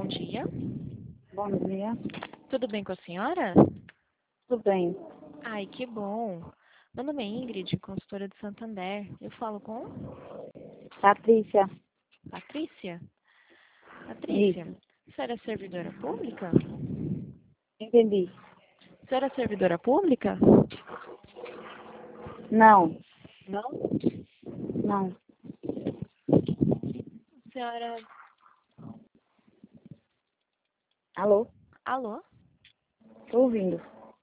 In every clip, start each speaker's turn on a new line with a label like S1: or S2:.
S1: bom dia.
S2: Bom dia.
S1: Tudo bem com a senhora?
S2: Tudo bem.
S1: Ai, que bom. Meu nome é Ingrid, consultora de Santander. Eu falo com
S2: Patrícia.
S1: Patrícia? Patrícia,
S2: Isso.
S1: a senhora é servidora pública?
S2: Entendi.
S1: A senhora é servidora pública?
S2: Não.
S1: Não.
S2: Não.
S1: A senhora...
S2: Alô?
S1: Alô?
S2: Tô ouvindo.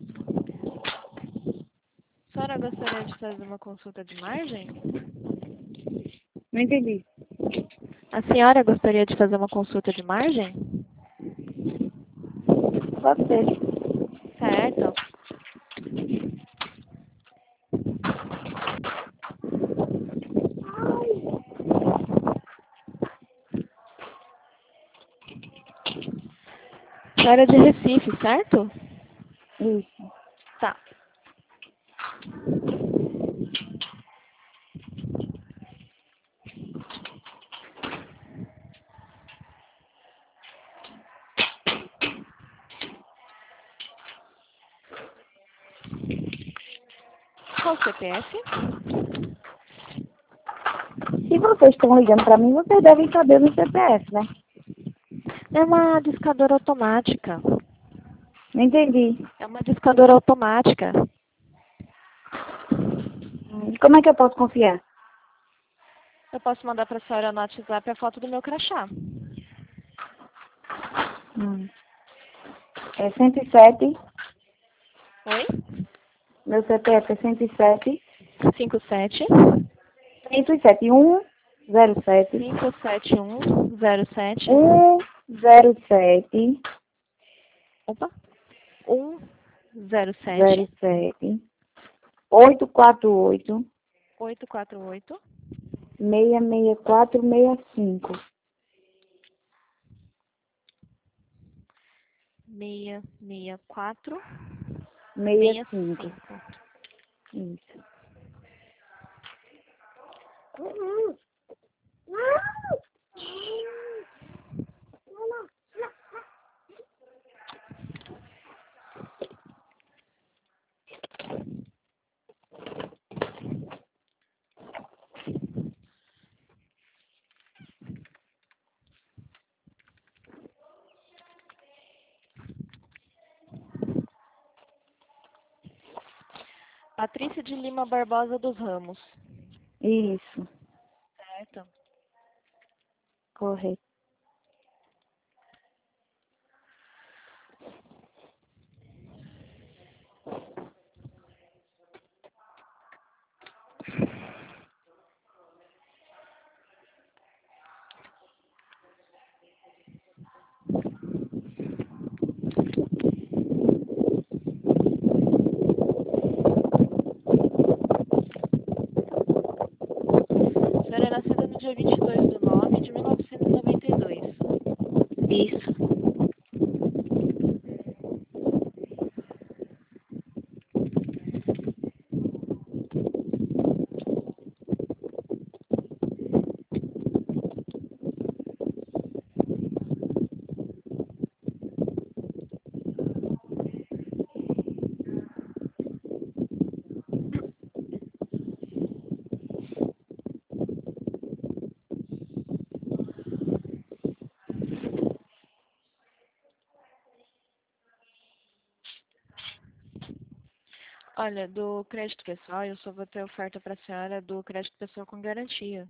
S1: A senhora gostaria de fazer uma consulta de margem?
S2: Não entendi.
S1: A senhora gostaria de fazer uma consulta de margem?
S2: Pode ser.
S1: Certo. A senhora é de Recife, certo?
S2: Isso.
S1: Tá. Qual o CPF?
S2: Se vocês estão ligando pra mim, vocês devem saber do CPF, né?
S1: É uma discadora automática.
S2: Não entendi.
S1: É uma discadora automática.
S2: Como é que eu posso confiar?
S1: Eu posso mandar para a senhora no WhatsApp a foto do meu crachá.
S2: É 107.
S1: Oi?
S2: Meu CPF é 107.
S1: 57
S2: 107. 107.
S1: 57107.
S2: 107.
S1: Opa. 107
S2: 07. 848.
S1: 848
S2: 66465.
S1: 664
S2: 65.
S1: 65.
S2: Isso.
S1: Patrícia de Lima Barbosa dos Ramos.
S2: Isso.
S1: Certo.
S2: Correto.
S1: A senhora é nascida no dia 22/9/1992.
S2: Isso.
S1: Olha, do crédito pessoal, eu só vou ter oferta para a senhora do crédito pessoal com garantia.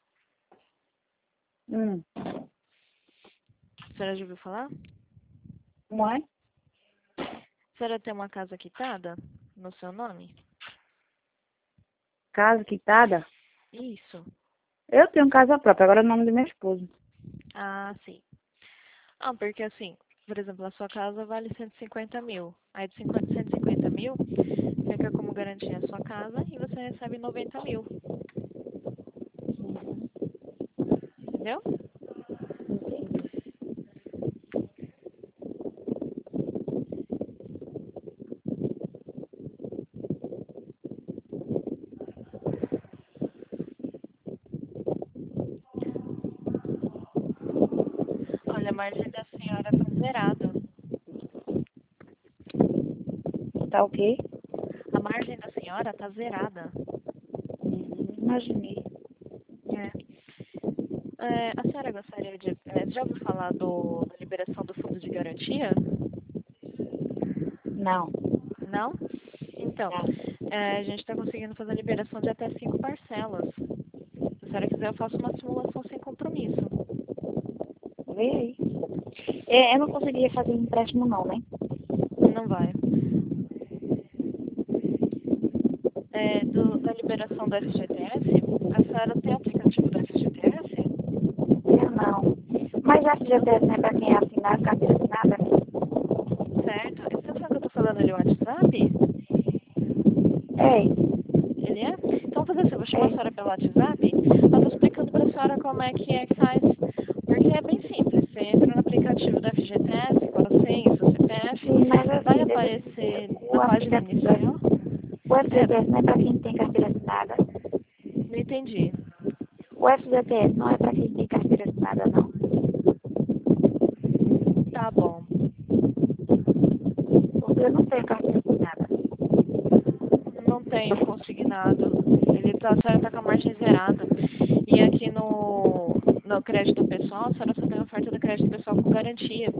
S1: A senhora já ouviu falar?
S2: Como é?
S1: A senhora tem uma casa quitada no seu nome?
S2: Casa quitada?
S1: Isso.
S2: Eu tenho casa própria, agora é o nome do meu esposo.
S1: Ah, sim. Ah, porque assim, por exemplo, a sua casa vale 150 mil. Aí de 150 mil, fica como garantia a sua casa e você recebe 90 mil. Entendeu? Olha, margem da senhora tá zerada.
S2: Tá o quê?
S1: A margem da senhora tá zerada.
S2: Imaginei.
S1: A senhora gostaria de... já ouviu falar da liberação do fundo de garantia?
S2: Não.
S1: Não? Então,
S2: Não.
S1: a gente está conseguindo fazer a liberação de até 5 parcelas. Se a senhora quiser, eu faço uma simulação sem compromisso.
S2: Vê aí. Eu não conseguiria fazer empréstimo não, né?
S1: Não vai. Da liberação do FGTS, a senhora tem aplicativo do FGTS?
S2: Eu não. Mas a FGTS não é pra quem é assinado, carteira assinada, né?
S1: Certo. Esse telefone que eu tô falando ali, o WhatsApp?
S2: É,
S1: Ele é? Então, vou fazer assim, eu vou chamar a
S2: é.
S1: senhora pelo WhatsApp, eu tô explicando pra senhora como é que faz. Porque é bem simples. Você entra no aplicativo do FGTS, com a senha, seu CPF,
S2: Sim, mas
S1: vai
S2: assim, deixa eu te dizer,
S1: aparecer na página inicial.
S2: o
S1: É,
S2: FGTS não é pra quem tem carteira assinada.
S1: não entendi.
S2: O FGTS não é pra quem tem carteira assinada, não.
S1: Tá bom.
S2: Porque eu não tenho carteira assinada.
S1: Não tenho consignado. A senhora tá com a margem zerada. E aqui no crédito pessoal, a senhora só tem oferta do crédito pessoal com garantia.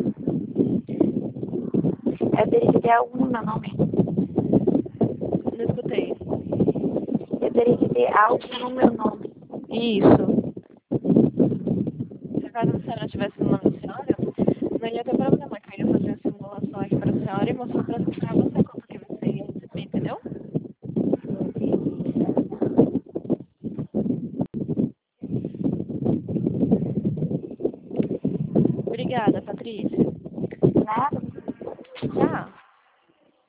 S2: Eu teria que ter algum no meu nome.
S1: Não escutei.
S2: Eu teria que ter algo no meu nome.
S1: Isso. Se caso a senhora tivesse no nome da senhora, não ia ter problema, que eu ia fazer a simulação aqui pra senhora e mostrar pra você quanto que você ia receber, entendeu? Obrigada, Patrícia.
S2: Nada.
S1: Tchau.